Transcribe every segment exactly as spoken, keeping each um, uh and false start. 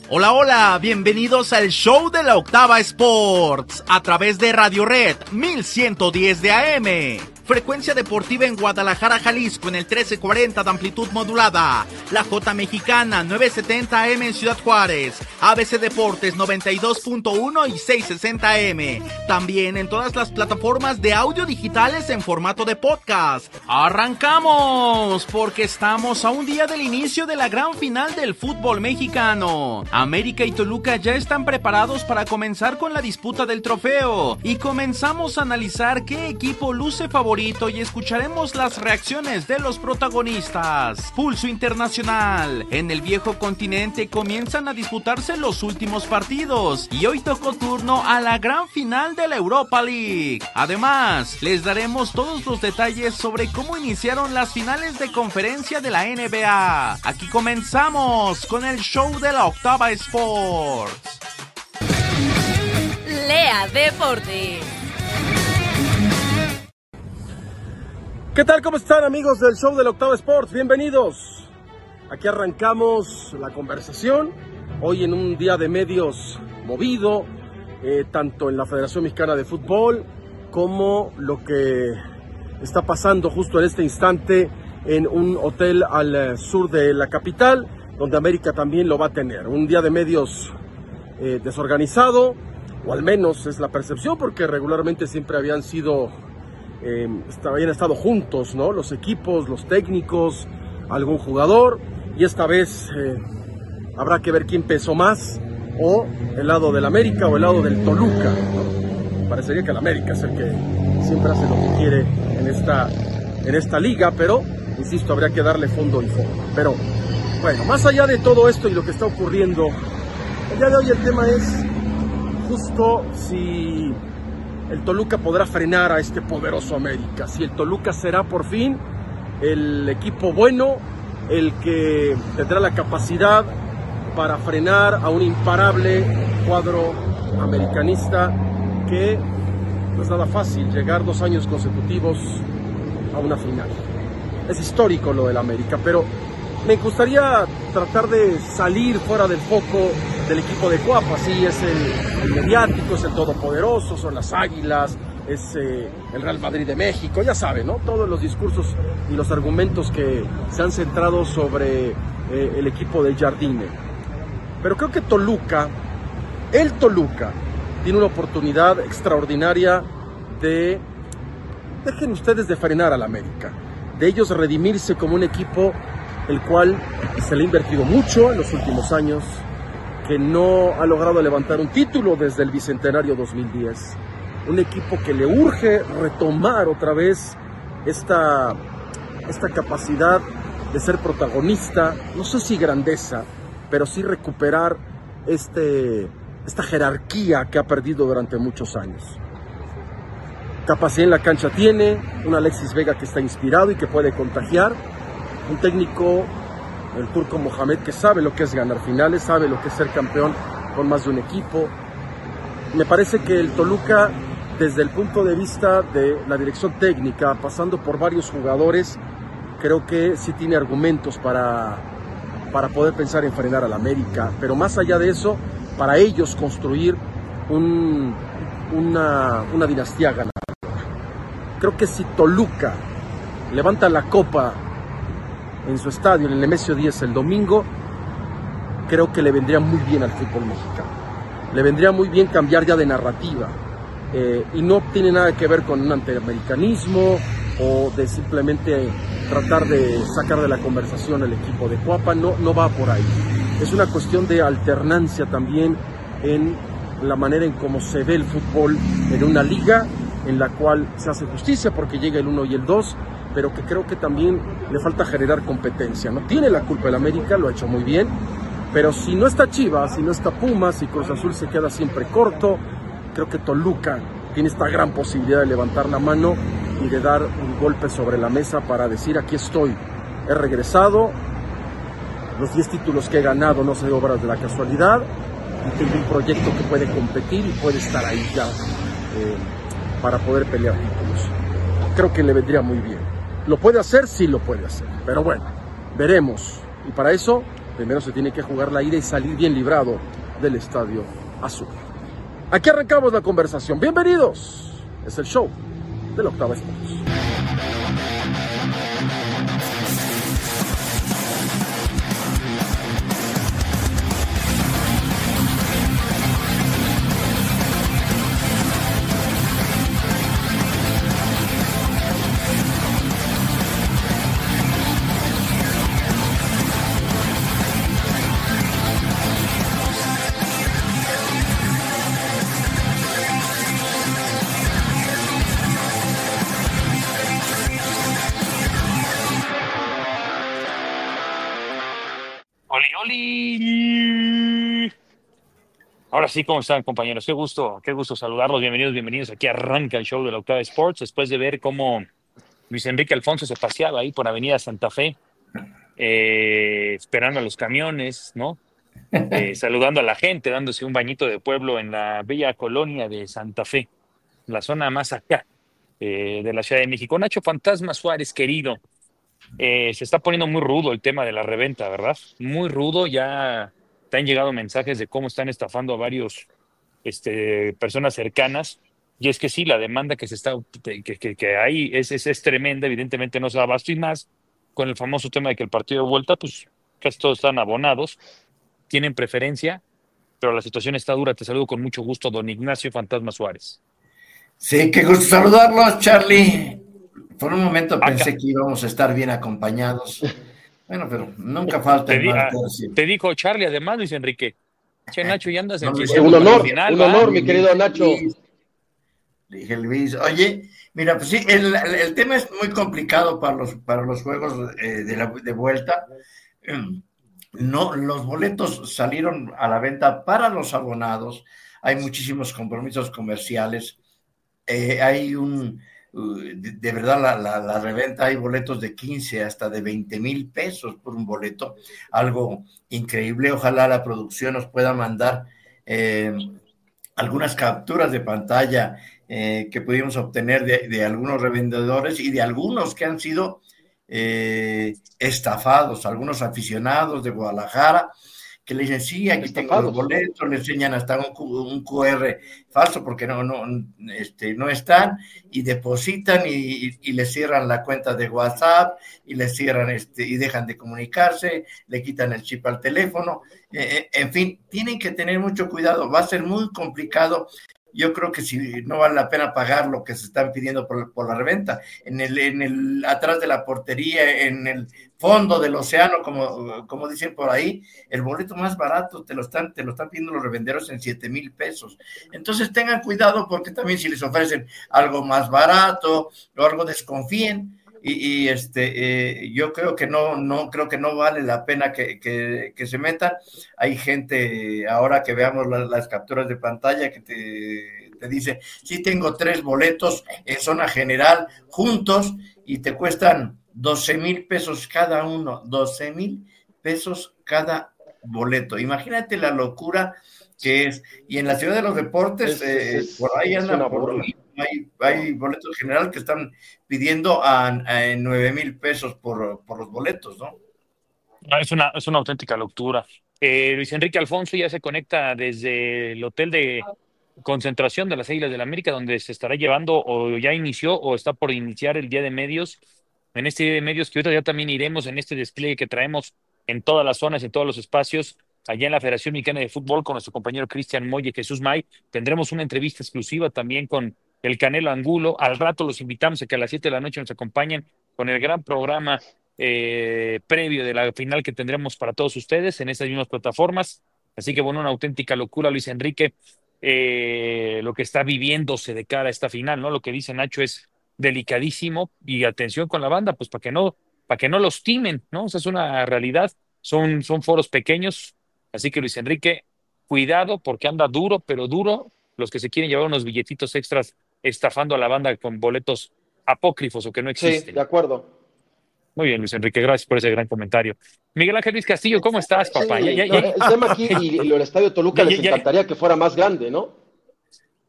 Hola, hola, bienvenidos al show de la Octava Sports, a través de Radio Red mil ciento diez de A M. Frecuencia deportiva en Guadalajara, Jalisco, en el trece cuarenta de amplitud modulada. La J Mexicana, novecientos setenta A M en Ciudad Juárez. A B C Deportes, noventa y dos punto uno y seiscientos sesenta A M. También en todas las plataformas de audio digitales en formato de podcast. ¡Arrancamos! Porque estamos a un día del inicio de la gran final del fútbol mexicano. América y Toluca ya están preparados para comenzar con la disputa del trofeo. Y comenzamos a analizar qué equipo luce favorito y escucharemos las reacciones de los protagonistas. Pulso internacional. En el viejo continente comienzan a disputarse los últimos partidos y hoy tocó turno a la gran final de la Europa League. Además, les daremos todos los detalles sobre cómo iniciaron las finales de conferencia de la N B A. Aquí comenzamos con el show de la Octava Sports. Lea Deportes. ¿Qué tal? ¿Cómo están, amigos del show del Octava Sports? Bienvenidos. Aquí arrancamos la conversación. Hoy en un día de medios movido, eh, tanto en la Federación Mexicana de Fútbol como lo que está pasando justo en este instante en un hotel al sur de la capital, donde América también lo va a tener. Un día de medios eh, desorganizado, o al menos es la percepción, porque regularmente siempre habían sido... Eh, habían estado juntos, ¿no? Los equipos, los técnicos, algún jugador, y esta vez eh, habrá que ver quién pesó más, o el lado del América o el lado del Toluca, ¿no? Parecería que el América es el que siempre hace lo que quiere en esta, en esta liga, pero, insisto, habría que darle fondo y forma. Pero, bueno, más allá de todo esto y lo que está ocurriendo, el día de hoy el tema es justo si... el Toluca podrá frenar a este poderoso América, si el Toluca será por fin el equipo bueno, el que tendrá la capacidad para frenar a un imparable cuadro americanista que no es nada fácil llegar dos años consecutivos a una final. Es histórico lo del América, pero me gustaría tratar de salir fuera del foco del equipo de Cuapa. Sí, es el, el mediático, es el todopoderoso, son las Águilas, es eh, el Real Madrid de México, ya saben, ¿no? Todos los discursos y los argumentos que se han centrado sobre eh, el equipo de Jardine. Pero creo que Toluca, el Toluca, tiene una oportunidad extraordinaria de, dejen ustedes de frenar al América, de ellos redimirse como un equipo el cual se le ha invertido mucho en los últimos años, que no ha logrado levantar un título desde el Bicentenario dos mil diez. Un equipo que le urge retomar otra vez esta, esta capacidad de ser protagonista, no sé si grandeza, pero sí recuperar este, esta jerarquía que ha perdido durante muchos años. Capacidad en la cancha tiene, un Alexis Vega que está inspirado y que puede contagiar, un técnico, el turco Mohamed, que sabe lo que es ganar finales, sabe lo que es ser campeón con más de un equipo. Me parece que el Toluca, desde el punto de vista de la dirección técnica, pasando por varios jugadores, creo que sí tiene argumentos para, para poder pensar en frenar al América. Pero más allá de eso, para ellos construir un, una, una dinastía ganadora. Creo que si Toluca levanta la copa en su estadio, en el Nemesio diez el domingo, creo que le vendría muy bien al fútbol mexicano. Le vendría muy bien cambiar ya de narrativa. Eh, y no tiene nada que ver con un antiamericanismo o de simplemente tratar de sacar de la conversación el equipo de Cuapa. No, no va por ahí. Es una cuestión de alternancia también en la manera en cómo se ve el fútbol en una liga en la cual se hace justicia porque llega el uno y el dos, pero que creo que también le falta generar competencia. No tiene la culpa el América, lo ha hecho muy bien, pero si no está Chivas, si no está Pumas, si Cruz Azul se queda siempre corto, creo que Toluca tiene esta gran posibilidad de levantar la mano y de dar un golpe sobre la mesa para decir: aquí estoy, he regresado, los diez títulos que he ganado no son obras de la casualidad, y tengo un proyecto que puede competir y puede estar ahí ya eh, para poder pelear títulos. Creo que le vendría muy bien. ¿Lo puede hacer? Sí lo puede hacer, pero bueno, veremos. Y para eso primero se tiene que jugar la ida y salir bien librado del Estadio Azul. Aquí arrancamos la conversación. Bienvenidos. Es el show de la Octava Sports. Ahora sí, ¿cómo están, compañeros? Qué gusto, qué gusto saludarlos. Bienvenidos, bienvenidos. Aquí arranca el show de la Octava Sports después de ver cómo Luis Enrique Alfonso se paseaba ahí por Avenida Santa Fe, eh, esperando a los camiones, ¿no? Eh, saludando a la gente, dándose un bañito de pueblo en la bella colonia de Santa Fe, la zona más acá eh, de la Ciudad de México. Nacho Fantasma Suárez, querido, eh, se está poniendo muy rudo el tema de la reventa, ¿verdad? Muy rudo, ya te han llegado mensajes de cómo están estafando a varios este, personas cercanas. Y es que sí, la demanda que se está que, que, que hay es, es, es tremenda, evidentemente no se da abasto y más con el famoso tema de que el partido de vuelta, pues casi todos están abonados, tienen preferencia, pero la situación está dura. Te saludo con mucho gusto, don Ignacio Fantasma Suárez. Sí, qué gusto saludarlos, Charlie. Por un momento pensé Acá. que íbamos a estar bien acompañados. Bueno, pero nunca falta el mal tercio. Te dijo Charlie, además, Luis Enrique. Che, Nacho, ya andas en no, Un honor, final, un honor, mi querido Nacho. Le dije Luis, oye, mira, pues sí, el, el, el tema es muy complicado para los, para los juegos eh, de, la, de vuelta. No, los boletos salieron a la venta para los abonados. Hay muchísimos compromisos comerciales. Eh, hay un... De, de verdad la, la, la reventa, hay boletos de quince hasta de veinte mil pesos por un boleto, algo increíble. Ojalá la producción nos pueda mandar eh, algunas capturas de pantalla eh, que pudimos obtener de, de algunos revendedores y de algunos que han sido eh, estafados, algunos aficionados de Guadalajara que le dicen, sí, aquí tengo los boletos, le enseñan hasta un, un cu erre falso porque no, no, este, no están, y depositan y, y, y le cierran la cuenta de WhatsApp, y le cierran este, y dejan de comunicarse, le quitan el chip al teléfono, eh, en fin, tienen que tener mucho cuidado, va a ser muy complicado. Yo creo que si no vale la pena pagar lo que se están pidiendo por, por la reventa, en el, en el, atrás de la portería, en el fondo del océano, como, como dicen por ahí, el boleto más barato te lo están, te lo están pidiendo los revenderos en siete mil pesos. Entonces tengan cuidado, porque también si les ofrecen algo más barato o algo, desconfíen. Y, y este eh, yo creo que no, no creo que no vale la pena que, que, que se metan. Hay gente, ahora que veamos la, las capturas de pantalla, que te, te dice, sí, tengo tres boletos en zona general juntos y te cuestan doce mil pesos cada uno, doce mil pesos cada boleto. Imagínate la locura que es. Y en la Ciudad de los Deportes, es, eh, es, por ahí andan por ahí. Hay, hay boletos general que están pidiendo a, a nueve mil pesos por, por los boletos, ¿no? Es una, es una auténtica locura. Eh, Luis Enrique Alfonso ya se conecta desde el hotel de concentración de las Águilas del América, donde se estará llevando, o ya inició, o está por iniciar el Día de Medios. En este Día de Medios, que ahorita ya también iremos en este despliegue que traemos en todas las zonas, en todos los espacios, allá en la Federación Mexicana de Fútbol, con nuestro compañero Cristian Moy y Jesús May. Tendremos una entrevista exclusiva también con el Canelo Angulo. Al rato los invitamos a que a las siete de la noche nos acompañen con el gran programa eh, previo de la final que tendremos para todos ustedes en estas mismas plataformas. Así que bueno, una auténtica locura, Luis Enrique, eh, lo que está viviéndose de cara a esta final, ¿no? Lo que dice Nacho es delicadísimo, y atención con la banda, pues para que no, para que no los timen, ¿no? O sea, es una realidad, son, son foros pequeños, así que Luis Enrique, cuidado, porque anda duro, pero duro, los que se quieren llevar unos billetitos extras estafando a la banda con boletos apócrifos o que no existen. Sí, de acuerdo. Muy bien, Luis Enrique, gracias por ese gran comentario. Miguel Ángel Luis Castillo, ¿cómo estás, papá? Sí, ya, ya, no, ya. El tema aquí y, y el estadio de Toluca ya, les ya, encantaría ya. que fuera más grande, ¿no?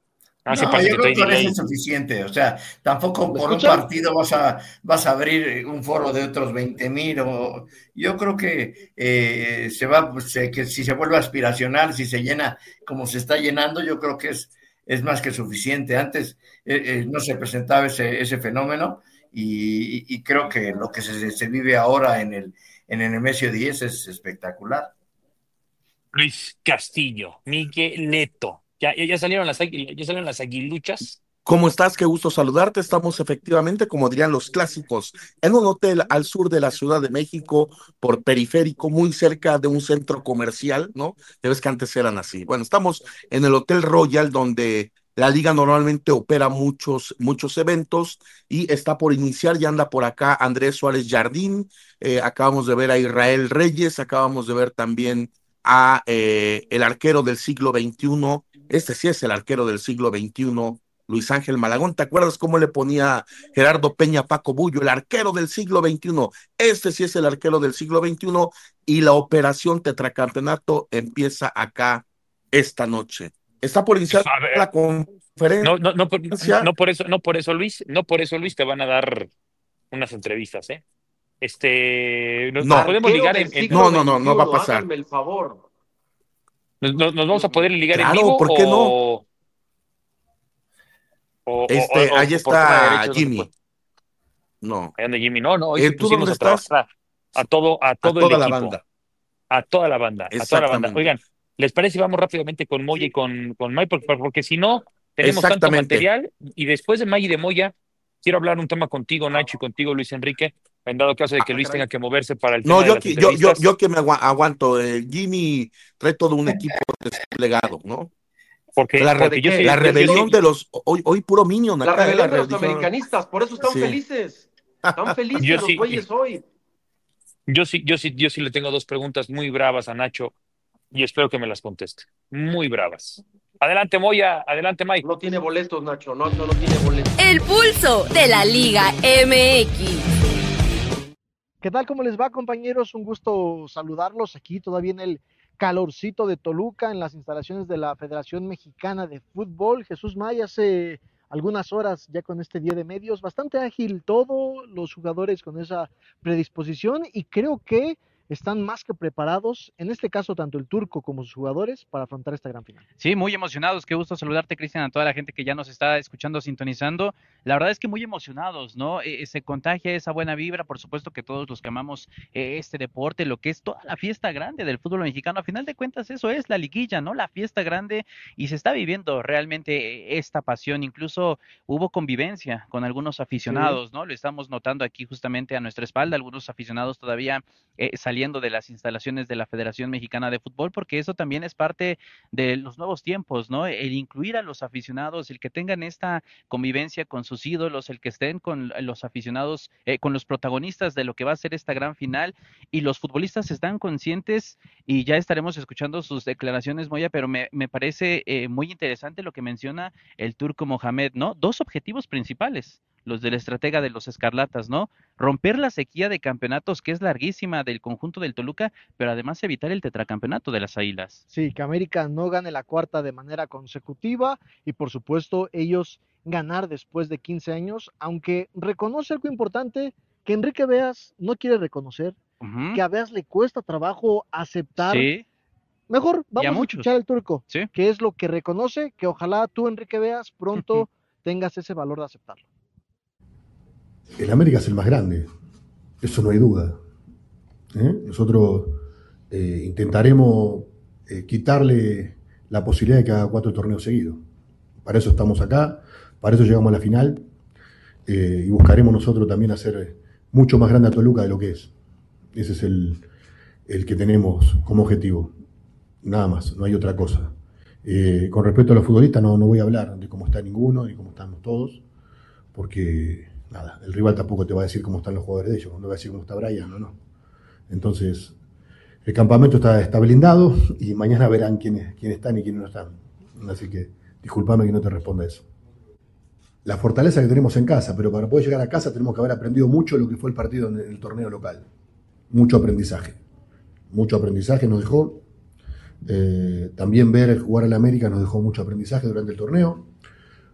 Ah, sí, No, pasa yo que creo trae que con eso delay. es suficiente. O sea, tampoco ¿Me por un escuchan? partido vas a, vas a abrir un foro de otros veinte mil. O, yo creo que eh, se va, pues, se- que si se vuelve aspiracional, si se llena como se está llenando, yo creo que es, es más que suficiente. Antes eh, eh, no se presentaba ese, ese fenómeno y, y- y creo que lo que se, se vive ahora en el, en el Nemesio diez es espectacular. Luis Castillo, Migueleto. ¿Ya, ya, ya salieron las, águil- ya salieron las aguiluchas? ¿Cómo estás? Qué gusto saludarte. Estamos efectivamente, como dirían los clásicos, en un hotel al sur de la Ciudad de México, por periférico, muy cerca de un centro comercial, ¿no? Ya ves que antes eran así. Bueno, estamos en el Hotel Royal, donde la liga normalmente opera muchos, muchos eventos y está por iniciar, ya anda por acá Andrés Suárez Jardín, eh, acabamos de ver a Israel Reyes, acabamos de ver también a eh, el arquero del siglo veintiuno. Este sí es el arquero del siglo veintiuno, Luis Ángel Malagón. ¿Te acuerdas cómo le ponía Gerardo Peña a Paco Bullo, el arquero del siglo veintiuno? Este sí es el arquero del siglo veintiuno y la operación tetracampeonato empieza acá esta noche. Está por iniciar A ver, la conferencia. no, no, no, por, no por eso, no por eso, Luis, no por eso, Luis, te van a dar unas entrevistas, ¿eh? Este, nos, nos No, podemos Arquero ligar del en, en- no, siglo no, no, no va a veintiuno, pasar. háganme el favor. nos, nos- nos vamos a poder ligar en Claro, vivo ¿por qué no? o, o, o- Este, o- ahí o por tema de está derechos no se puede. Jimmy. No. Ahí anda Jimmy. No, no, hoy Eh, sí ¿tú dónde pusimos a estás? trabajar a, a todo, a A todo el toda la equipo, banda. a toda la banda, a toda la banda. Exactamente. Oigan, ¿les parece si vamos rápidamente con Moya y con, con May? Porque, porque si no, tenemos tanto Exactamente. material y después de May y de Moya, quiero hablar un tema contigo, Nacho, y contigo, Luis Enrique, en dado caso de que Ah, Luis caray. tenga que moverse para el No, tema de yo, las qui- yo, yo, entrevistas. yo que me agua- aguanto. eh, Jimmy trae todo un equipo desplegado, ¿no? Porque, La, re- porque yo sí, la yo, yo rebelión sí, de los. Hoy, hoy puro Minion La acá, ¿eh? La rebelión de los religión. americanistas, por eso están Sí. felices. Están yo felices los sí, güeyes hoy. yo sí, yo sí, yo sí le tengo dos preguntas muy bravas a Nacho y espero que me las conteste. Muy bravas. Adelante, Moya, adelante, Mike. No tiene boletos, Nacho, no, no, no tiene boletos. El pulso de la Liga M X. ¿Qué tal? ¿Cómo les va, compañeros? Un gusto saludarlos aquí todavía en el calorcito de Toluca, en las instalaciones de la Federación Mexicana de Fútbol. Jesús May, hace algunas horas ya con este día de medios, bastante ágil todo, los jugadores con esa predisposición y creo que están más que preparados, en este caso tanto el turco como sus jugadores, para afrontar esta gran final. Sí, muy emocionados, qué gusto saludarte, Cristian, a toda la gente que ya nos está escuchando, sintonizando. La verdad es que muy emocionados, ¿no? Eh, se contagia esa buena vibra, por supuesto que todos los que amamos eh, este deporte, lo que es toda la fiesta grande del fútbol mexicano, a final de cuentas eso es la liguilla, ¿no? La fiesta grande, y se está viviendo realmente esta pasión, incluso hubo convivencia con algunos aficionados, sí, ¿no? Lo estamos notando aquí justamente a nuestra espalda, algunos aficionados todavía eh, saliendo de las instalaciones de la Federación Mexicana de Fútbol, porque eso también es parte de los nuevos tiempos, ¿no? El incluir a los aficionados, el que tengan esta convivencia con sus ídolos, el que estén con los aficionados, eh, con los protagonistas de lo que va a ser esta gran final, y los futbolistas están conscientes, y ya estaremos escuchando sus declaraciones, Moya, pero me, me parece eh, muy interesante lo que menciona el turco Mohamed, ¿no? Dos objetivos principales, los del estratega de los Escarlatas, ¿no? Romper la sequía de campeonatos que es larguísima del conjunto del Toluca, pero además evitar el tetracampeonato de las Águilas. Sí, que América no gane la cuarta de manera consecutiva y por supuesto ellos ganar después de quince años, aunque reconoce algo importante que Enrique Beas no quiere reconocer, uh-huh. que a Beas le cuesta trabajo aceptar. Sí. Mejor vamos a, a escuchar al turco, ¿sí? que es lo que reconoce, que ojalá tú, Enrique Beas, pronto uh-huh. tengas ese valor de aceptarlo. El América es el más grande, eso no hay duda. ¿Eh? Nosotros eh, intentaremos eh, quitarle la posibilidad de que haga cuatro torneos seguidos. Para eso estamos acá, para eso llegamos a la final eh, y buscaremos nosotros también hacer mucho más grande a Toluca de lo que es. Ese es el, el que tenemos como objetivo. Nada más, no hay otra cosa. Eh, con respecto a los futbolistas, no, no voy a hablar de cómo está ninguno ni cómo estamos todos, porque nada, el rival tampoco te va a decir cómo están los jugadores de ellos, no va a decir cómo está Brian, no, no. Entonces, el campamento está, está blindado y mañana verán quiénes, quiénes están y quiénes no están. Así que, discúlpame que no te responda eso. La fortaleza que tenemos en casa, pero para poder llegar a casa tenemos que haber aprendido mucho lo que fue el partido en el torneo local. Mucho aprendizaje. Mucho aprendizaje nos dejó. Eh, también ver jugar al América nos dejó mucho aprendizaje durante el torneo.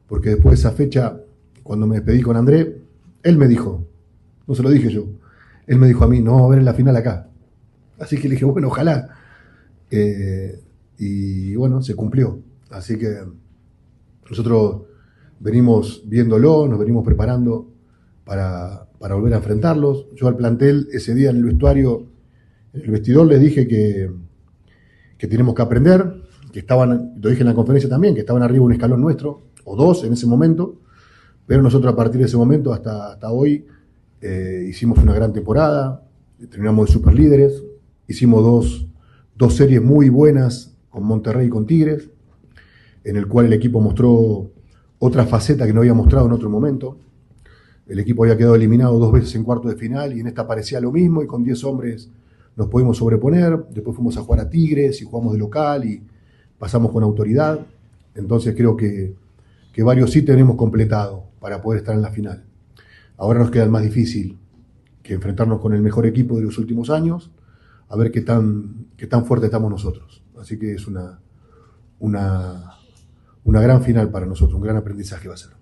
porque después de esa fecha, cuando me despedí con André, él me dijo, no se lo dije yo, él me dijo a mí, no vamos a ver en la final acá. Así que le dije, bueno, ojalá. Eh, y bueno, se cumplió. Así que nosotros venimos viéndolo, nos venimos preparando para, para volver a enfrentarlos. Yo al plantel ese día en el vestuario, en el vestidor les dije que, que tenemos que aprender, que estaban, lo dije en la conferencia también, que estaban arriba un escalón nuestro, o dos en ese momento, pero nosotros a partir de ese momento hasta, hasta hoy eh, hicimos una gran temporada, terminamos de superlíderes, hicimos dos, dos series muy buenas con Monterrey y con Tigres, en el cual el equipo mostró otra faceta que no había mostrado en otro momento. El equipo había quedado eliminado dos veces en cuartos de final y en esta parecía lo mismo y con diez hombres nos pudimos sobreponer. Después fuimos a jugar a Tigres y jugamos de local y pasamos con autoridad. Entonces creo que, que varios sí tenemos completado para poder estar en la final. Ahora nos queda el más difícil, que enfrentarnos con el mejor equipo de los últimos años, a ver qué tan, qué tan fuerte estamos nosotros. Así que es una, una, una gran final para nosotros, un gran aprendizaje va a ser.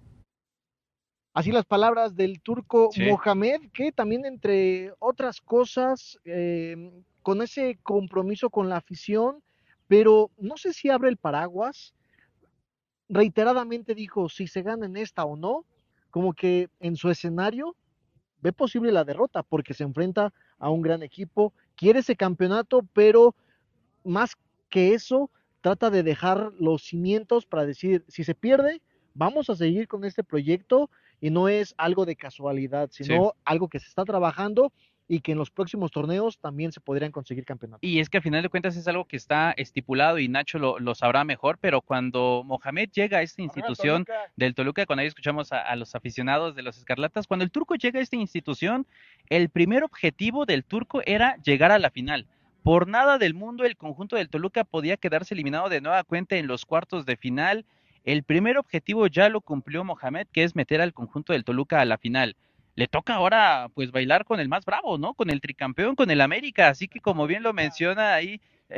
Así las palabras del turco Sí. Mohamed, que también entre otras cosas, eh, con ese compromiso con la afición, pero no sé si abre el paraguas, reiteradamente dijo si se gana en esta o no, como que en su escenario ve posible la derrota porque se enfrenta a un gran equipo, quiere ese campeonato, pero más que eso, trata de dejar los cimientos para decir, si se pierde, vamos a seguir con este proyecto y no es algo de casualidad, sino Sí. algo que se está trabajando y que en los próximos torneos también se podrían conseguir campeonatos. Y es que a final de cuentas es algo que está estipulado y Nacho lo, lo sabrá mejor, pero cuando Mohamed llega a esta institución del Toluca, cuando ahí escuchamos a, a los aficionados de los Escarlatas, cuando el turco llega a esta institución, el primer objetivo del turco era llegar a la final. Por nada del mundo el conjunto del Toluca podía quedarse eliminado de nueva cuenta en los cuartos de final. El primer objetivo ya lo cumplió Mohamed, que es meter al conjunto del Toluca a la final. Le toca ahora pues bailar con el más bravo, ¿no? Con el tricampeón, con el América, así que como bien lo menciona ahí,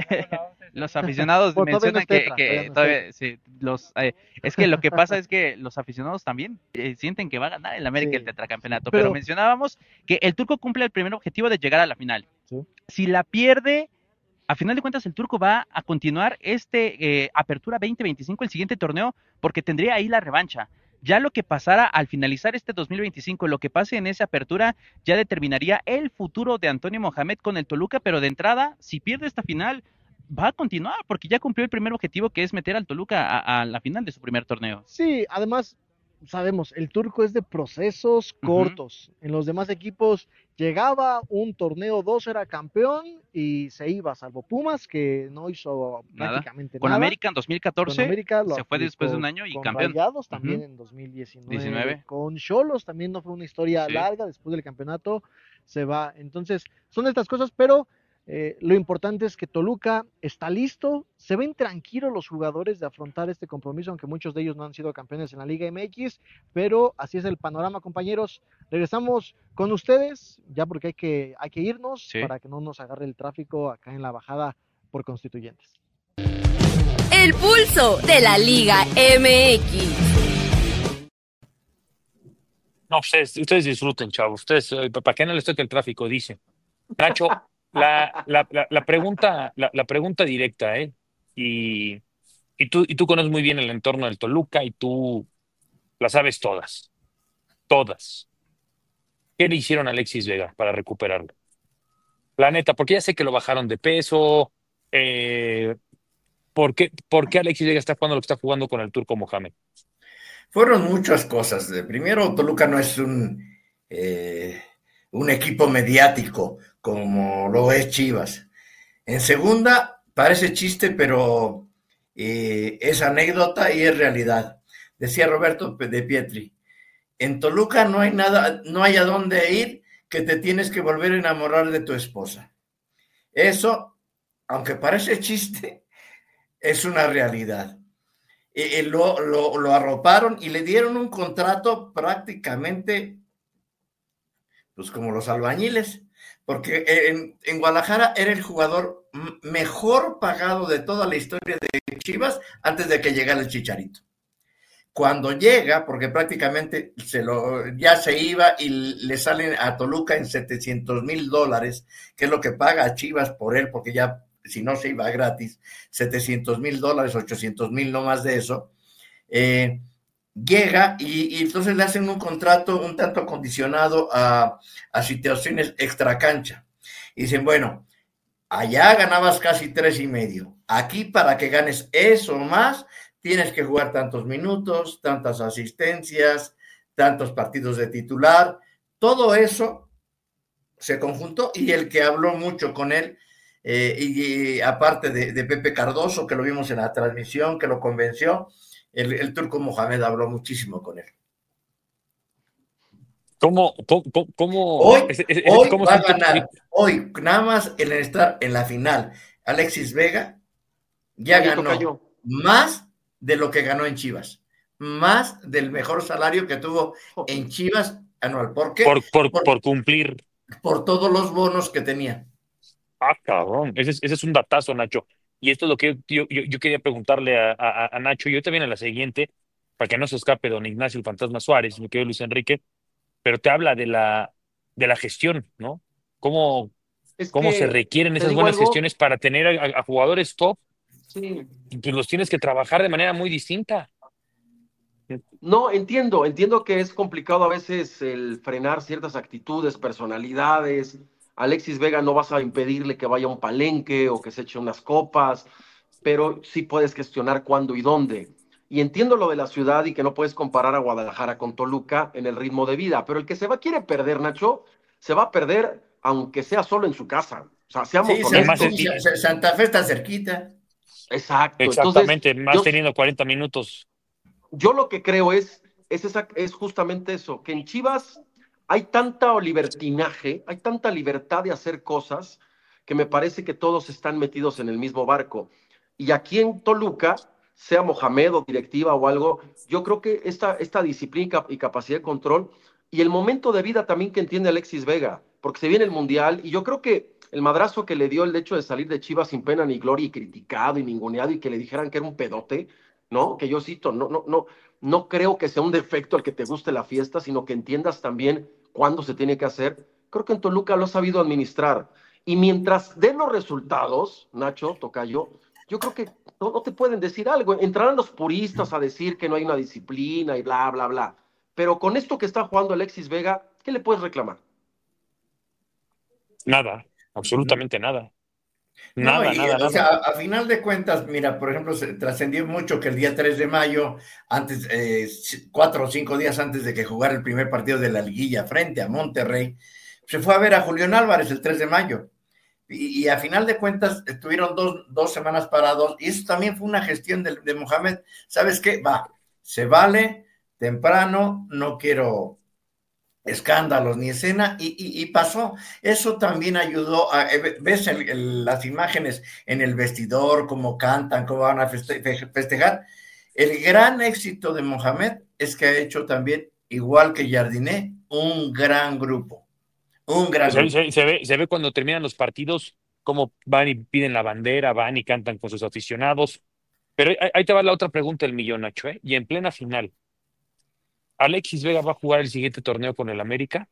los aficionados Pues todavía no mencionan es que, tetra, que todavía no es todavía, sí, los, eh, es que lo que pasa es que los aficionados también eh, sienten que va a ganar el América Sí. el tetracampeonato, pero, Pero- mencionábamos que el turco cumple el primer objetivo de llegar a la final. Sí. Si la pierde, a final de cuentas el turco va a continuar este eh, Apertura veinte veinticinco, el siguiente torneo, porque tendría ahí la revancha. Ya lo que pasara al finalizar este dos mil veinticinco, lo que pase en esa apertura, ya determinaría el futuro de Antonio Mohamed con el Toluca, pero de entrada, si pierde esta final, va a continuar, porque ya cumplió el primer objetivo, que es meter al Toluca a, a la final de su primer torneo. Sí, además, sabemos, el turco es de procesos Ujú. cortos. En los demás equipos llegaba un torneo, dos era campeón y se iba, salvo Pumas, que no hizo Nada. prácticamente Con nada. América en dos mil catorce, Con América lo se fue después de un aplicó, año y con campeón. Rayados también Ujú. en dos mil diecinueve. diecinueve. Con Xolos también no fue una historia Sí. larga, después del campeonato se va. Entonces, son estas cosas, pero eh, lo importante es que Toluca está listo, se ven tranquilos los jugadores de afrontar este compromiso, aunque muchos de ellos no han sido campeones en la Liga M X, pero así es el panorama, compañeros. Regresamos con ustedes, ya porque hay que, hay que irnos Sí. para que no nos agarre el tráfico acá en la bajada por Constituyentes. El pulso de la Liga M X. No, ustedes, ustedes disfruten, chavos. Ustedes, eh, ¿para qué no les toque el tráfico? Dice. Nacho, la, la, la, la pregunta, la, la pregunta directa, ¿eh? Y, y tú, y tú conoces muy bien el entorno del Toluca y tú las sabes todas. Todas. ¿Qué le hicieron a Alexis Vega para recuperarlo? La neta, porque ya sé que lo bajaron de peso. Eh, ¿por qué, por qué Alexis Vega está jugando lo que está jugando con el turco Mohamed? Fueron muchas cosas. Primero, Toluca no es un, eh, un equipo mediático como lo es Chivas. En segunda, parece chiste, pero eh, es anécdota y es realidad. Decía Roberto de Pietri, en Toluca no hay nada, no hay a dónde ir que te tienes que volver a enamorar de tu esposa. Eso, aunque parece chiste, es una realidad. Eh, lo, lo, lo arroparon y le dieron un contrato prácticamente pues como los albañiles, porque en, en Guadalajara era el jugador mejor pagado de toda la historia de Chivas antes de que llegara el Chicharito. Cuando llega, porque prácticamente se lo, ya se iba y le salen a Toluca en setecientos mil dólares, que es lo que paga a Chivas por él, porque ya si no se iba gratis, setecientos mil dólares, ochocientos mil, no más de eso. Eh, llega y, y entonces le hacen un contrato un tanto condicionado a, a situaciones extracancha. Y dicen, bueno, allá ganabas casi tres y medio. Aquí, para que ganes eso más, tienes que jugar tantos minutos, tantas asistencias, tantos partidos de titular. Todo eso se conjuntó y el que habló mucho con él, eh, y, y aparte de, de Pepe Cardoso, que lo vimos en la transmisión, que lo convenció, el, el turco Mohamed habló muchísimo con él. ¿Cómo, cómo, cómo, hoy, es, es, hoy ¿cómo va a siente... ganar, hoy, nada más el estar en la final, Alexis Vega ya Oye, ganó tocayo. más de lo que ganó en Chivas, más del mejor salario que tuvo en Chivas anual. ¿Por qué? Por, por, por, por cumplir. Por todos los bonos que tenía. Ah, cabrón, ese es, ese es un datazo, Nacho. Y esto es lo que yo, yo, yo quería preguntarle a, a, a Nacho, y yo también a la siguiente, para que no se escape don Ignacio el Fantasma Suárez, mi querido Luis Enrique, pero te habla de la, de la gestión, ¿no? ¿Cómo, Es cómo que, se requieren ¿te esas digo buenas algo? gestiones para tener a, a jugadores top? Sí. Pues los tienes que trabajar de manera muy distinta. No, entiendo, entiendo que es complicado a veces el frenar ciertas actitudes, personalidades. Alexis Vega no vas a impedirle que vaya a un palenque o que se eche unas copas, pero sí puedes gestionar cuándo y dónde. Y entiendo lo de la ciudad y que no puedes comparar a Guadalajara con Toluca en el ritmo de vida, pero el que se va quiere perder, Nacho, se va a perder aunque sea solo en su casa. O sea, seamos sí, honestos. Sí, Santa Fe está cerquita. Exacto. Exactamente, Entonces, más yo, teniendo cuarenta minutos. Yo lo que creo es, es, esa, es justamente eso, que en Chivas hay tanta libertinaje, hay tanta libertad de hacer cosas, que me parece que todos están metidos en el mismo barco. Y aquí en Toluca, sea Mohamed o directiva o algo, yo creo que esta, esta disciplina y capacidad de control y el momento de vida también que entiende Alexis Vega, porque se viene el Mundial y yo creo que el madrazo que le dio el hecho de salir de Chivas sin pena ni gloria y criticado y ninguneado y que le dijeran que era un pedote, ¿no? Que yo cito, no, no, no, no creo que sea un defecto el que te guste la fiesta, sino que entiendas también cuándo se tiene que hacer. Creo que en Toluca lo ha sabido administrar. Y mientras den los resultados, Nacho, tocayo, yo creo que no, no te pueden decir algo. Entrarán los puristas a decir que no hay una disciplina y bla, bla, bla. Pero con esto que está jugando Alexis Vega, ¿qué le puedes reclamar? Nada, absolutamente nada. No, Nada, y, nada, o nada. sea, a, a final de cuentas, mira, por ejemplo, se trascendió mucho que el día tres de mayo, antes, eh, cuatro o cinco días antes de que jugara el primer partido de la liguilla frente a Monterrey, se fue a ver a Julián Álvarez el tres de mayo. Y, y a final de cuentas estuvieron dos, dos semanas parados, y eso también fue una gestión de, de Mohamed. ¿Sabes qué? Va, se vale, temprano, no quiero escándalos ni escena, y, y, y pasó. Eso también ayudó a, ves el, el, las imágenes en el vestidor, cómo cantan, cómo van a feste, festejar. El gran éxito de Mohamed es que ha hecho también, igual que Jardiné, un gran grupo, un gran se, grupo. Se, se, ve, se ve cuando terminan los partidos, cómo van y piden la bandera, van y cantan con sus aficionados. Pero ahí, ahí te va la otra pregunta del millón, Nacho, ¿eh? Y en plena final, ¿Alexis Vega va a jugar el siguiente torneo con el América?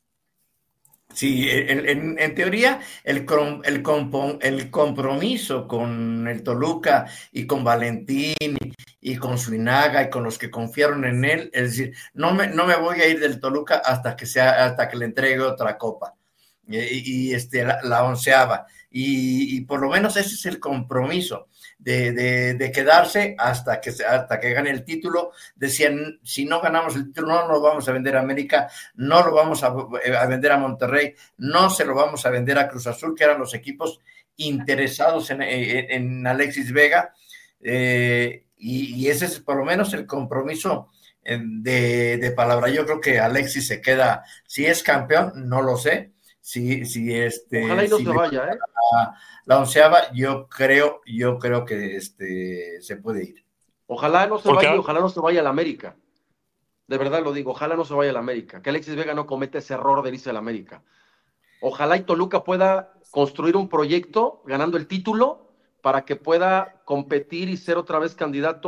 Sí, en, en, en teoría el, el, el compromiso con el Toluca y con Valentín y, y con Suinaga y con los que confiaron en él, es decir, no me, no me voy a ir del Toluca hasta que sea, hasta que le entregue otra copa y, y este, la, la onceava y, y por lo menos ese es el compromiso. De, de, de quedarse hasta que, hasta que gane el título. Decían, si no ganamos el título, no lo vamos a vender a América, no lo vamos a, a vender a Monterrey, no se lo vamos a vender a Cruz Azul, que eran los equipos interesados en, en, en Alexis Vega, eh, y, y ese es por lo menos el compromiso de, de palabra. Yo creo que Alexis se queda, si es campeón, no lo sé, si, si este... Ojalá y no si se vaya, ¿eh? La, la onceava, yo creo, yo creo que este se puede ir. Ojalá no se vaya, ojalá no se vaya a la América. De verdad lo digo, ojalá no se vaya a la América. Que Alexis Vega no cometa ese error de irse a la América. Ojalá y Toluca pueda construir un proyecto ganando el título para que pueda competir y ser otra vez candidato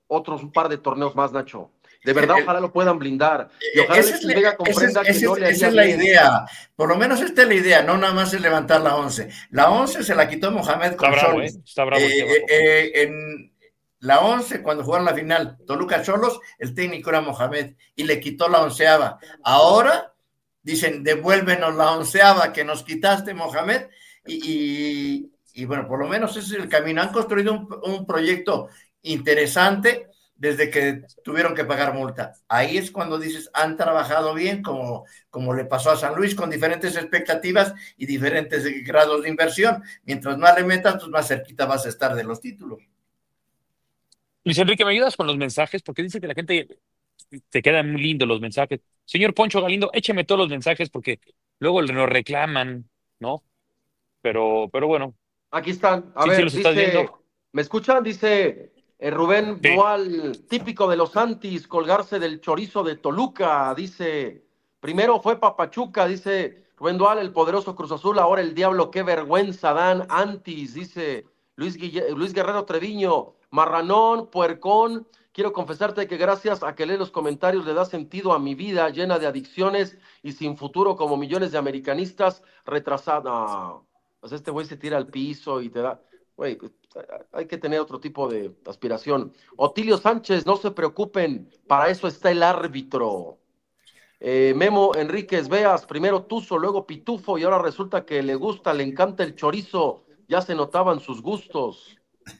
otros un par de torneos más, Nacho. De verdad, El- ojalá lo puedan blindar. Y ojalá Esa es, Alexis la, Vega esa comprenda es- que esa no es- le esa haría es la bien. idea. Por lo menos esta es la idea, no nada más es levantar la once. La once se la quitó Mohamed Está con bravo, Cholos. ¿eh? Está bravo el Eh, tema. eh, eh, en la once, cuando jugaron la final, Toluca Cholos, el técnico era Mohamed y le quitó la onceava. Ahora dicen, devuélvenos la onceava que nos quitaste, Mohamed, y, y, y bueno, por lo menos ese es el camino. Han construido un, un proyecto interesante desde que tuvieron que pagar multa. Ahí es cuando dices, han trabajado bien, como, como le pasó a San Luis, con diferentes expectativas y diferentes grados de inversión. Mientras más le metas, pues más cerquita vas a estar de los títulos. Luis Enrique, ¿me ayudas con los mensajes? Porque dice que la gente te quedan muy lindos los mensajes. Señor Poncho Galindo, écheme todos los mensajes porque luego nos reclaman, ¿no? Pero, pero bueno, Aquí están. A sí, sí ver, los estás dice, viendo. ¿me escuchan? Dice eh, Rubén Sí. Boal, típico de los Antis, colgarse del chorizo de Toluca. Dice, primero fue Papachuca, dice Rubén Boal, el poderoso Cruz Azul, ahora el diablo, qué vergüenza dan Antis, dice Luis, Guille- Luis Guerrero Treviño, marranón, puercón. Quiero confesarte que gracias a que lee los comentarios le da sentido a mi vida llena de adicciones y sin futuro como millones de americanistas retrasados. Pues este güey se tira al piso y te da, güey, pues, hay que tener otro tipo de aspiración. Otilio Sánchez, no se preocupen, para eso está el árbitro. Eh, Memo Enríquez Veas, primero Tuzo, luego Pitufo, y ahora resulta que le gusta, le encanta el chorizo, ya se notaban sus gustos.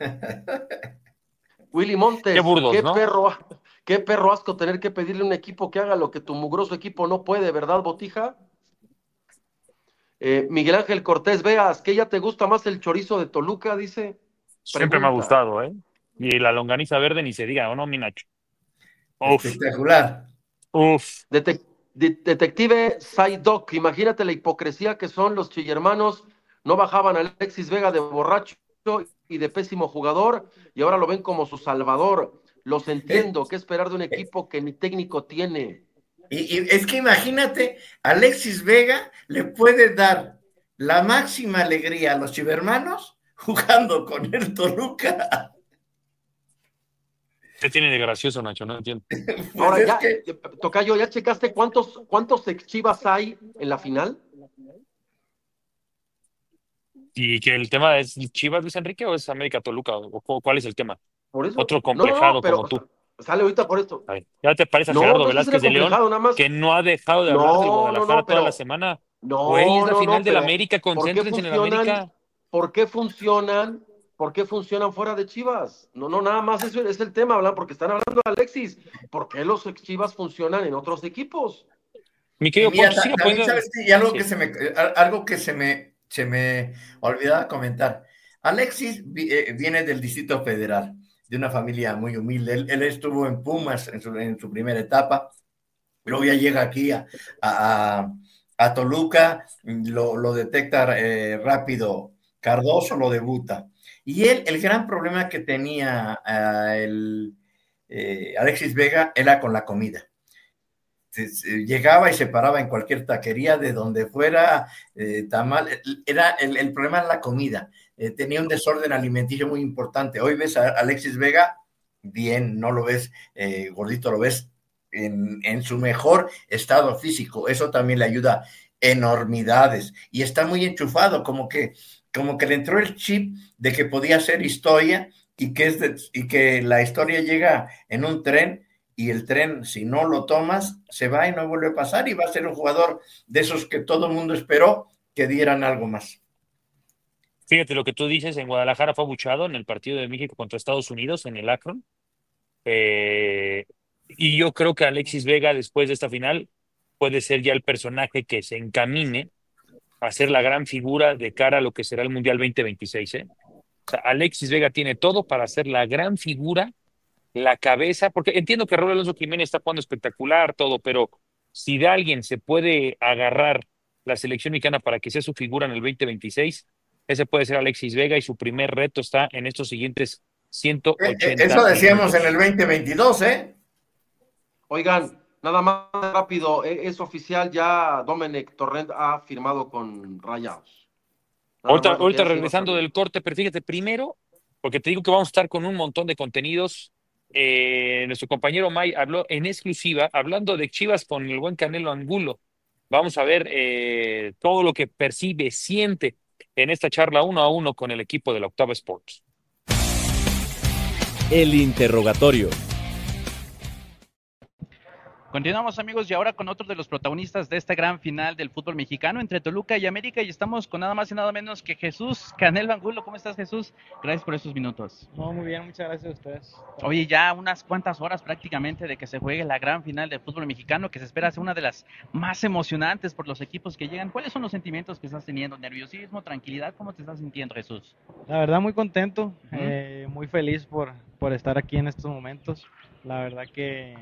Willy Montes, Qué burdos, qué ¿no? perro, qué perro asco tener que pedirle a un equipo que haga lo que tu mugroso equipo no puede, ¿verdad, Botija? Eh, Miguel Ángel Cortés Veas, ¿qué ya te gusta más el chorizo de Toluca? Dice. Siempre me ha Pregunta. gustado, ¿eh? Y la longaniza verde ni se diga, ¿o no, mi Nacho? Uf, Espectacular. uf. Detec- de- detective Psyduck, imagínate la hipocresía que son los chillermanos. No bajaban a Alexis Vega de borracho y de pésimo jugador y ahora lo ven como su salvador. Los entiendo. ¿Qué esperar de un equipo que ni técnico tiene? Y, y es que imagínate, Alexis Vega le puede dar la máxima alegría a los chivermanos jugando con el Toluca. ¿Qué tiene de gracioso, Nacho? No entiendo. Pues Ahora es ya, que eh, Tocayo, ¿ya checaste cuántos, cuántos ex Chivas hay en la final? ¿Y que el tema es Chivas, Luis Enrique, o es América Toluca? ¿O cu- cuál es el tema? Por eso. Otro No, no, no, complejado pero como tú. sale ahorita por esto. Ay, ¿ya te parece a No, Gerardo no es que Velázquez sea de León, complejado, nada más. que no ha dejado de hablar del No, no, Guadalajara no, toda la pero semana? no, Güey, es la no, final no, del pero América, ¿por qué concéntrense en el funcionan? América. ¿Por qué funcionan? ¿Por qué funcionan fuera de Chivas? No, no, nada más eso es el tema, hablar porque están hablando de Alexis. ¿Por qué los ex Chivas funcionan en otros equipos? Mi y querido mira, Poncho, ta- siga también poniendo. sabes que y algo Sí. que se me a- algo que se me se me olvidaba comentar. Alexis vi- eh, viene del Distrito Federal, de una familia muy humilde. Él, él estuvo en Pumas en su, en su primera etapa. Luego ya llega aquí a, a, a Toluca, lo, lo detecta eh, rápido Cardoso, lo debuta. Y él, el gran problema que tenía eh, el, eh, Alexis Vega era con la comida. Se, se, llegaba y se paraba en cualquier taquería de donde fuera, eh, tamal, era el, el problema era la comida. Eh, tenía un desorden alimenticio muy importante. Hoy ves a Alexis Vega, bien, no lo ves eh, gordito, lo ves En, en su mejor estado físico. Eso también le ayuda enormidades y está muy enchufado, como que, como que le entró el chip de que podía ser historia y que, es de, y que la historia llega en un tren y el tren, si no lo tomas, se va y no vuelve a pasar y va a ser un jugador de esos que todo el mundo esperó que dieran algo más. Fíjate lo que tú dices, en Guadalajara fue abuchado en el partido de México contra Estados Unidos en el Akron. Eh, y yo creo que Alexis Vega después de esta final puede ser ya el personaje que se encamine a ser la gran figura de cara a lo que será el Mundial veinte veintiséis, ¿eh? O sea, Alexis Vega tiene todo para ser la gran figura, la cabeza, porque entiendo que Raúl Alonso Jiménez está jugando espectacular, todo, pero si de alguien se puede agarrar la selección mexicana para que sea su figura en el veinte veintiséis, ese puede ser Alexis Vega y su primer reto está en estos siguientes ciento ochenta Eso decíamos minutos. en el veinte veintidós, ¿eh? Oigan, nada más rápido, es oficial, ya Domenech Torrent ha firmado con Rayados. Nada Ahorita, más lo que ahorita ya se iba regresando a saber. del corte, pero fíjate, primero, porque te digo que vamos a estar con un montón de contenidos eh, nuestro compañero May habló en exclusiva, hablando de Chivas con el buen Canelo Angulo. Vamos a ver eh, todo lo que percibe, siente en esta charla uno a uno con el equipo de la Octava Sports. El interrogatorio. Continuamos, amigos, y ahora con otro de los protagonistas de esta gran final del fútbol mexicano entre Toluca y América, y estamos con nada más y nada menos que Jesús Canelo Angulo. ¿Cómo estás, Jesús? Gracias por estos minutos. No, muy bien, muchas gracias a ustedes. Oye, ya unas cuantas horas prácticamente de que se juegue la gran final del fútbol mexicano, que se espera ser una de las más emocionantes por los equipos que llegan. ¿Cuáles son los sentimientos que estás teniendo? ¿Nerviosismo, tranquilidad? ¿Cómo te estás sintiendo, Jesús? La verdad, muy contento, Uh-huh. eh, muy feliz por, por estar aquí en estos momentos. La verdad que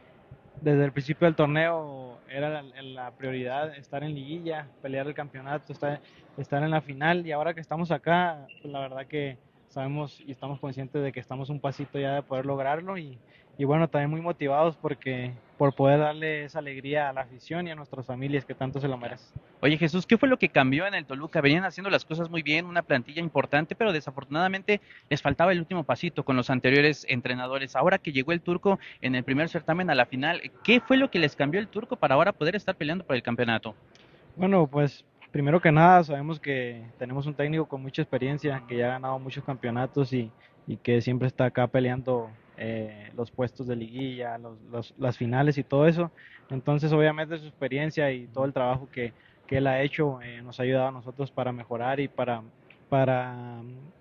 desde el principio del torneo era la, la prioridad estar en liguilla, pelear el campeonato, estar, estar en la final, y ahora que estamos acá, pues la verdad que sabemos y estamos conscientes de que estamos un pasito ya de poder lograrlo, y, y bueno, también muy motivados porque por poder darle esa alegría a la afición y a nuestras familias que tanto se lo merecen. Oye, Jesús, ¿qué fue lo que cambió en el Toluca? Venían haciendo las cosas muy bien, una plantilla importante, pero desafortunadamente les faltaba el último pasito con los anteriores entrenadores. Ahora que llegó el Turco en el primer certamen a la final, ¿qué fue lo que les cambió el Turco para ahora poder estar peleando por el campeonato? Bueno, pues primero que nada sabemos que tenemos un técnico con mucha experiencia, que ya ha ganado muchos campeonatos y, y que siempre está acá peleando eh, los puestos de liguilla, los, los, las finales y todo eso. Entonces, obviamente su experiencia y todo el trabajo que, que él ha hecho eh, nos ha ayudado a nosotros para mejorar y para, para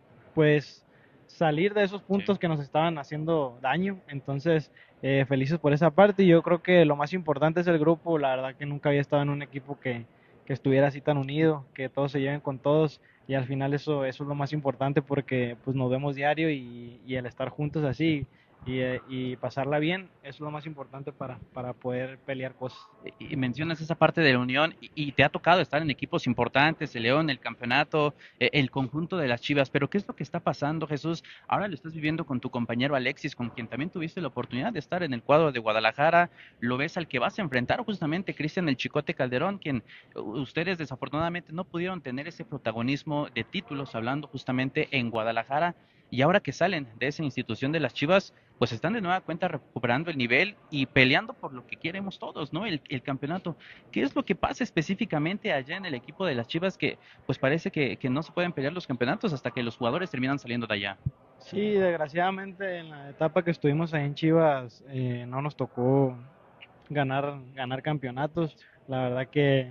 pues salir de esos puntos que nos estaban haciendo daño. Entonces, eh, felices por esa parte, y yo creo que lo más importante es el grupo. La verdad que nunca había estado en un equipo que, que estuviera así tan unido, que todos se lleven con todos, y al final eso, eso es lo más importante, porque pues nos vemos diario, y, y el estar juntos así y, y pasarla bien, eso es lo más importante para, para poder pelear cosas. Y mencionas esa parte de la unión, y, y te ha tocado estar en equipos importantes, el León, el campeonato, eh, el conjunto de las Chivas, pero ¿qué es lo que está pasando, Jesús? Ahora lo estás viviendo con tu compañero Alexis, con quien también tuviste la oportunidad de estar en el cuadro de Guadalajara. Lo ves al que vas a enfrentar justamente, Cristian el Chicote Calderón, quien ustedes desafortunadamente no pudieron tener ese protagonismo de títulos, hablando justamente en Guadalajara, y ahora que salen de esa institución de las Chivas, pues están de nueva cuenta recuperando el nivel y peleando por lo que queremos todos, ¿no? El, el campeonato. ¿Qué es lo que pasa específicamente allá en el equipo de las Chivas, que pues parece que, que no se pueden pelear los campeonatos hasta que los jugadores terminan saliendo de allá? Sí, desgraciadamente en la etapa que estuvimos ahí en Chivas eh, no nos tocó ganar, ganar campeonatos. La verdad que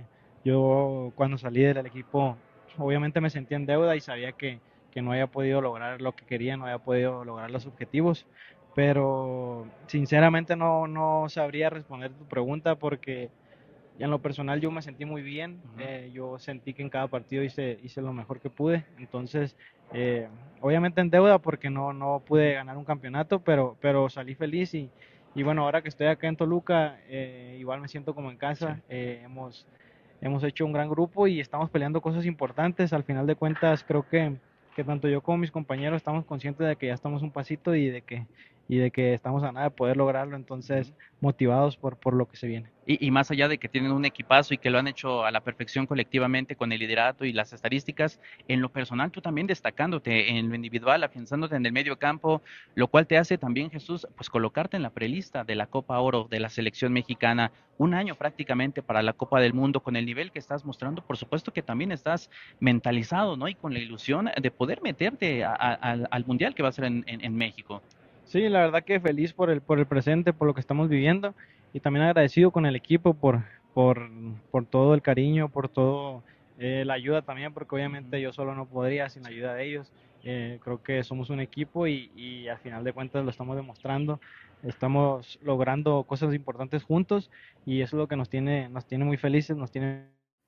yo cuando salí del equipo obviamente me sentí en deuda y sabía que, que no había podido lograr lo que quería, no había podido lograr los objetivos, pero sinceramente no, no sabría responder tu pregunta, porque en lo personal yo me sentí muy bien. Uh-huh. eh, yo sentí que en cada partido hice, hice lo mejor que pude, entonces eh, obviamente en deuda porque no, no pude ganar un campeonato, pero, pero salí feliz, y, y bueno, ahora que estoy acá en Toluca, eh, igual me siento como en casa. Sí. eh, hemos, hemos hecho un gran grupo y estamos peleando cosas importantes. Al final de cuentas creo que, que tanto yo como mis compañeros estamos conscientes de que ya estamos un pasito y de que y de que estamos a nada de poder lograrlo, entonces motivados por, por lo que se viene. Y, y más allá de que tienen un equipazo y que lo han hecho a la perfección colectivamente con el liderato y las estadísticas, en lo personal tú también destacándote en lo individual, afianzándote en el medio campo, lo cual te hace también, Jesús, pues colocarte en la prelista de la Copa Oro de la selección mexicana, un año prácticamente para la Copa del Mundo. Con el nivel que estás mostrando, por supuesto que también estás mentalizado, ¿no? Y con la ilusión de poder meterte a, a, al, al Mundial que va a ser en, en, en México. Sí, la verdad que feliz por el por el presente, por lo que estamos viviendo, y también agradecido con el equipo por por, por todo el cariño, por todo eh, la ayuda también, porque obviamente yo solo no podría sin la ayuda de ellos. Eh, creo que somos un equipo y, y al final de cuentas lo estamos demostrando. Estamos logrando cosas importantes juntos y eso es lo que nos tiene nos tiene muy felices, nos tiene.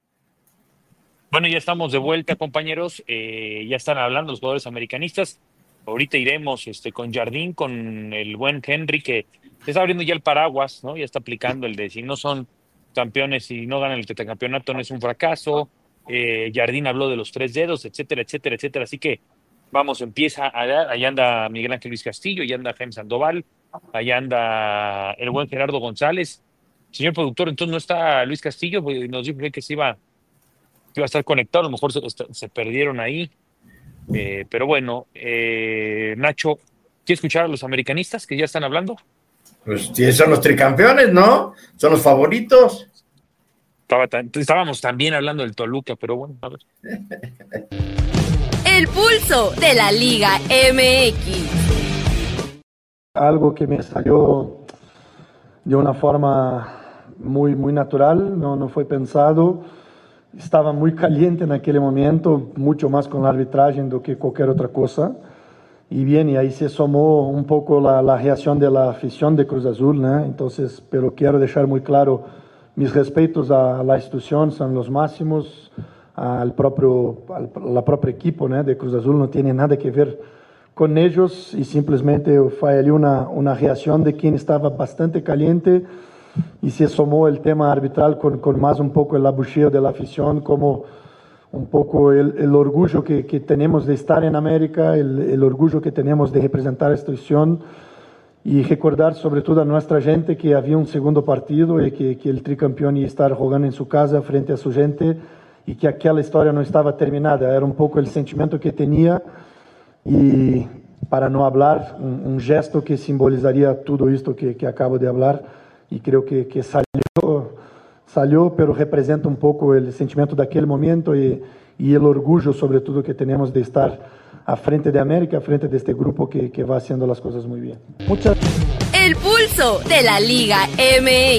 Bueno, ya estamos de vuelta, compañeros. Eh, ya están hablando los jugadores americanistas. Ahorita iremos este, con Jardín, con el buen Henry, que está abriendo ya el paraguas, ¿no? Ya está aplicando el de si no son campeones y no ganan el tetracampeonato no es un fracaso. Eh, Jardín habló de los tres dedos, etcétera, etcétera, etcétera. Así que vamos, empieza a dar. Allá anda Miguel Ángel Luis Castillo, allá anda Jaime Sandoval, allá anda el buen Gerardo González. Señor productor, entonces no está Luis Castillo, pues nos dijo que se iba, que iba a estar conectado, a lo mejor se, se perdieron ahí. Eh, pero bueno, eh, Nacho, ¿Quieres escuchar a los americanistas que ya están hablando? Pues sí, son los tricampeones, ¿no? Son los favoritos. Estaba tan, estábamos también hablando del Toluca, pero bueno, a ver. El pulso de la Liga M X. Algo que me salió de una forma muy, muy natural, no, no fue pensado. Estaba muy caliente en aquel momento, mucho más con el arbitraje do que cualquier otra cosa. Y bien, y ahí se sumó un poco la, la reacción de la afición de Cruz Azul, ¿no? Entonces, pero quiero dejar muy claro mis respetos a la institución, son los máximos, al propio, al la propio equipo, ¿no? de Cruz Azul, no tiene nada que ver con ellos y simplemente fue allí una, una reacción de quien estaba bastante caliente y se sumó el tema arbitral con, con más un poco el abucheo de la afición, como un poco el, el orgullo que, que tenemos de estar en América, el, el orgullo que tenemos de representar esta institución y recordar sobre todo a nuestra gente que había un segundo partido y que, que el tricampeón iba a estar jugando en su casa frente a su gente y que aquella historia no estaba terminada, era un poco el sentimiento que tenía. Y para no hablar, un, un gesto que simbolizaría todo esto que, que acabo de hablar y creo que, que salió, salió, pero representa un poco el sentimiento de aquel momento y, y el orgullo sobre todo que tenemos de estar a frente de América, a frente de este grupo que, que va haciendo las cosas muy bien. Muchas... El pulso de la Liga M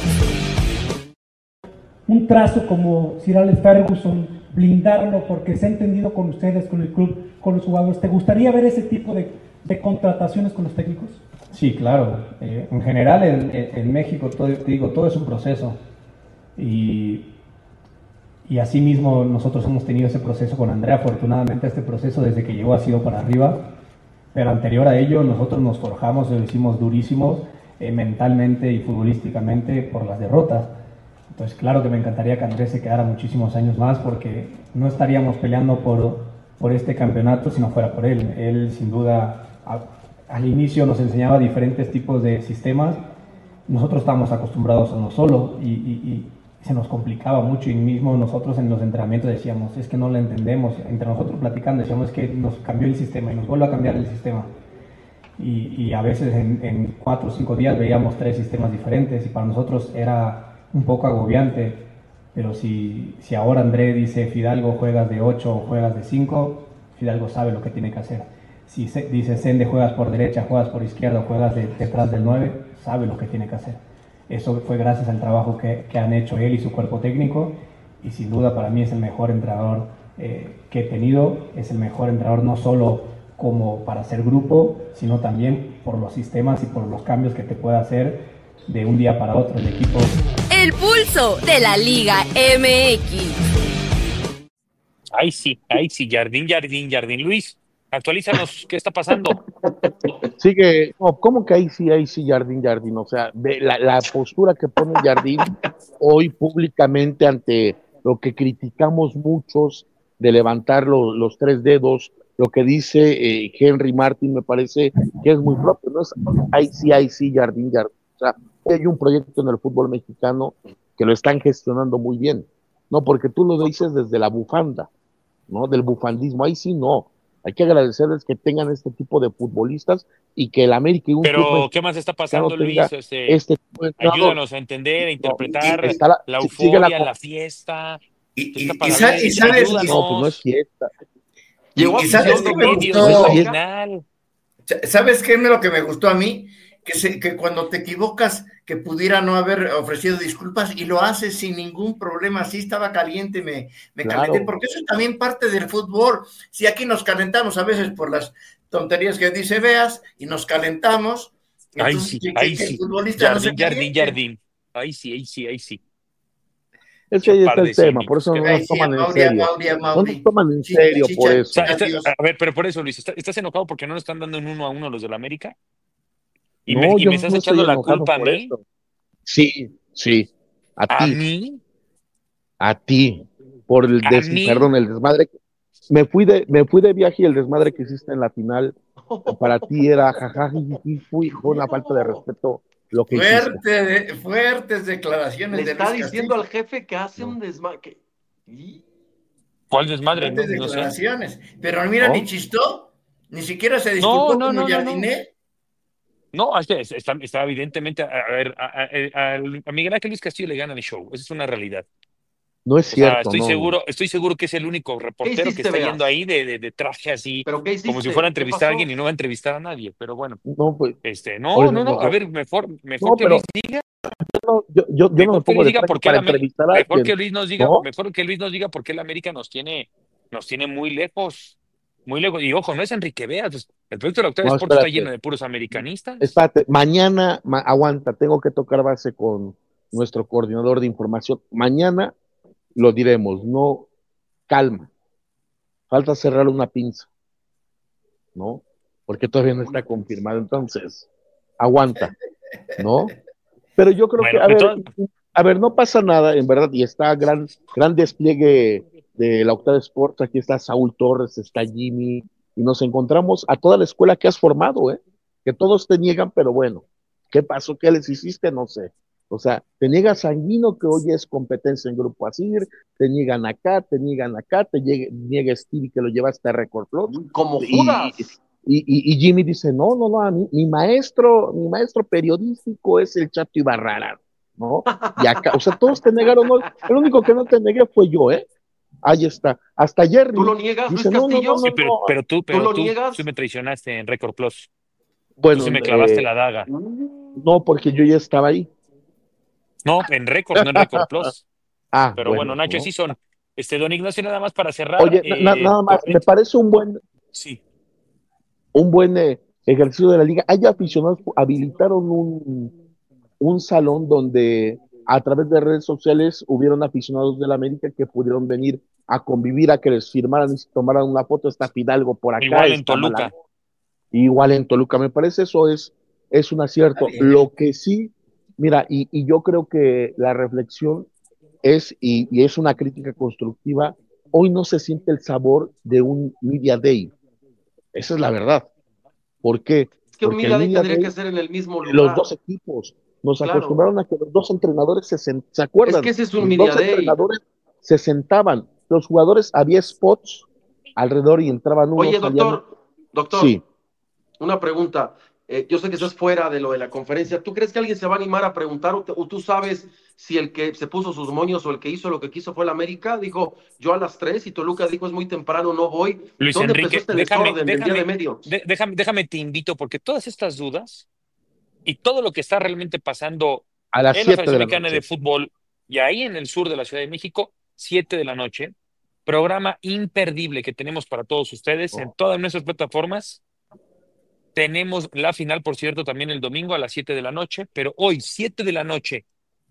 X. Un trazo como Sir Alex Ferguson, blindarlo porque se ha entendido con ustedes, con el club, con los jugadores. ¿Te gustaría ver ese tipo de, de contrataciones con los técnicos? Sí, claro. Eh, en general en, en México, todo, te digo, todo es un proceso. Y, y así mismo nosotros hemos tenido ese proceso con Andrea. Afortunadamente este proceso desde que llegó ha sido para arriba. Pero anterior a ello nosotros nos forjamos y lo hicimos durísimos eh, mentalmente y futbolísticamente por las derrotas. Entonces, claro que me encantaría que Andrés se quedara muchísimos años más porque no estaríamos peleando por, por este campeonato si no fuera por él. Él, sin duda, a, al inicio nos enseñaba diferentes tipos de sistemas. Nosotros estábamos acostumbrados a uno solo y, y, y se nos complicaba mucho. Y mismo nosotros en los entrenamientos decíamos, es que no lo entendemos. Entre nosotros platicando decíamos, es que nos cambió el sistema y nos vuelve a cambiar el sistema. Y, y a veces en, en cuatro o cinco días veíamos tres sistemas diferentes y para nosotros era un poco agobiante, pero si, si ahora André dice Fidalgo juegas de ocho o juegas de cinco, Fidalgo sabe lo que tiene que hacer. Si se, dice Sende juegas por derecha, juegas por izquierda, juegas de, detrás del nueve, sabe lo que tiene que hacer. Eso fue gracias al trabajo que, que han hecho él y su cuerpo técnico y sin duda para mí es el mejor entrenador eh, que he tenido, es el mejor entrenador no solo como para hacer grupo, sino también por los sistemas y por los cambios que te puede hacer de un día para otro el equipo. El pulso de la Liga M X. Ahí sí, ahí sí, Jardín, Jardín, Jardín. Luis, actualízanos, ¿qué está pasando? Sigue, no, ¿cómo que ahí sí, ahí sí, Jardín, Jardín? O sea, ve la, la postura que pone Jardín hoy públicamente ante lo que criticamos muchos de levantar lo, los tres dedos, lo que dice eh, Henry Martin me parece que es muy propio, ¿no? Es ahí sí, ahí sí, Jardín, Jardín. O sea, hay un proyecto en el fútbol mexicano que lo están gestionando muy bien, ¿no? Porque tú lo dices desde la bufanda, ¿no? Del bufandismo, ahí sí no. Hay que agradecerles que tengan este tipo de futbolistas y que el América y un Pero, ¿qué más está pasando, Luis? Este, este tipo de ayúdanos a entender, a interpretar no, la, la euforia, la, la fiesta. Y, y, y, sabes, y sabes, no, pues no es fiesta. Llegó y, y sabes qué me gustó. ¿Sabes qué es lo que me gustó a mí? Que, se, que cuando te equivocas, que pudiera no haber ofrecido disculpas y lo haces sin ningún problema. Sí estaba caliente, me, me claro. calenté, porque eso es también parte del fútbol. Si aquí nos calentamos a veces por las tonterías que dice Beas y nos calentamos. Ahí sí, que, ahí que sí. Jardín, no Jardín, Jardín. Ahí sí, ahí sí, ahí sí. Es que ahí está el tema, por eso no nos toman en serio. No nos toman en serio por eso. O sea, está, a ver, pero por eso, Luis, ¿estás enojado porque no nos están dando en uno a uno los del América? ¿Y, no, me, y yo me estás no echando la culpa a mí? Eso. Sí, sí. A, ¿A ti. mí? A ti. Por el des, perdón, el desmadre. Me fui de, me fui de viaje y el desmadre que hiciste en la final para ti era jajaja y fui con una falta de respeto lo que Fuerte de, fuertes declaraciones. Le de está Luis diciendo Castillo. al jefe que hace no. un desmadre. ¿Y? ¿Cuál desmadre? Fuertes No, no declaraciones. sé. Pero mira, ¿No? ni chistó. Ni siquiera se disculpó No, no, como no, no, Jardiné. No, es que está, está evidentemente, a, a ver, a, a- a- a Miguel Ángel Luis Castillo le gana el show, esa es una realidad. No es O sea, cierto, estoy no. seguro, estoy seguro que es el único ¿Qué reportero que hiciste, está yendo Veas? ahí de, de, de traje así, ¿Pero qué como si hiciste? fuera a ¿Qué entrevistar a pasó? alguien y no va a entrevistar a nadie, pero bueno, No, pues, este, por no, eso no, no, a mejor. ver, mejor, mejor No, que pero Luis diga, no, yo, yo, yo no me mejor que pongo Luis de diga traje por qué para la América, entrevistar a mejor alguien, que Luis nos diga, ¿no? mejor que Luis nos diga por qué la América nos tiene, nos tiene muy lejos, muy lejos, y ojo, no es Enrique Veas, pues, el proyecto de la Octava No, Sports está espérate. lleno de puros americanistas. Espérate, mañana, ma- aguanta, tengo que tocar base con nuestro coordinador de información. Mañana lo diremos, no, calma. Falta cerrar una pinza, ¿no? Porque todavía no está confirmado. Entonces, aguanta, ¿no? Pero yo creo Bueno, que, a de ver, todas- a ver, no pasa nada, en verdad, y está gran, gran despliegue de la Octava Sports. Aquí está Saúl Torres, está Jimmy, y nos encontramos a toda la escuela que has formado, ¿eh? Que todos te niegan, pero bueno, ¿qué pasó? ¿Qué les hiciste? No sé. O sea, te niega Sanguino, que hoy es competencia en Grupo Asir, te niegan acá, te niegan acá, te niega, niega Stevie, que lo llevaste a Record Plus. Como Y, Judas. y, y, y Jimmy dice, no, no, no, a mí, mi maestro, mi maestro periodístico es el Chato Ibarrara, ¿no? Y acá, o sea, todos te negaron, no, el único que no te negué fue yo, ¿eh? Ahí está. Hasta Jerry ¿Tú lo niegas, dice, Luis no, no, Castillo? no, no, Sí, pero, no. pero tú, ¿Tú pero lo tú, niegas? tú me traicionaste en Record Plus, tú Bueno, sí me clavaste eh, la daga. no, porque yo ya estaba ahí. No, en Record, no en Record Plus. Ah, Pero bueno, bueno, Nacho, ¿no? sí son. Este, don Ignacio, nada más para cerrar. Oye, na- eh, nada más, me Torrent- parece un buen, Sí, un buen eh, ejercicio de la liga. Hay aficionados, habilitaron un, un salón donde a través de redes sociales hubieron aficionados de la América que pudieron venir a convivir, a que les firmaran y se tomaran una foto. Está Fidalgo por acá, igual en está Toluca. Malagón, igual en Toluca. Me parece eso es, es un acierto. Está bien. Lo que sí, mira, y, y yo creo que la reflexión es, y, y es una crítica constructiva, hoy no se siente el sabor de un Media Day. Esa es la verdad. ¿Por qué? Es que un Porque el Media Day Media tendría Day, que ser en el mismo los lugar. dos equipos, nos Claro. acostumbraron a que los dos entrenadores se, sen- ¿se acuerdan? Es que ese es un Los Media dos Day. entrenadores se sentaban, los jugadores, había spots alrededor y entraban unos, Oye, salían- doctor, doctor, Sí. una pregunta. Eh, yo sé que estás fuera de lo de la conferencia. ¿Tú crees que alguien se va a animar a preguntar o, te- o tú sabes si el que se puso sus moños o el que hizo lo que quiso fue el América? Dijo, yo a las tres y Toluca dijo, es muy temprano, no voy. Luis ¿Dónde Enrique, empezó este déjame, desorden del día déjame, de medio? de- déjame, déjame te invito, porque todas estas dudas y todo lo que está realmente pasando A las en la siete de Federación la Mexicana noche. de Fútbol y ahí en el sur de la Ciudad de México, siete de la noche, programa imperdible que tenemos para todos ustedes en todas nuestras plataformas. Tenemos la final, por cierto, también el domingo a las siete de la noche, pero hoy, siete de la noche,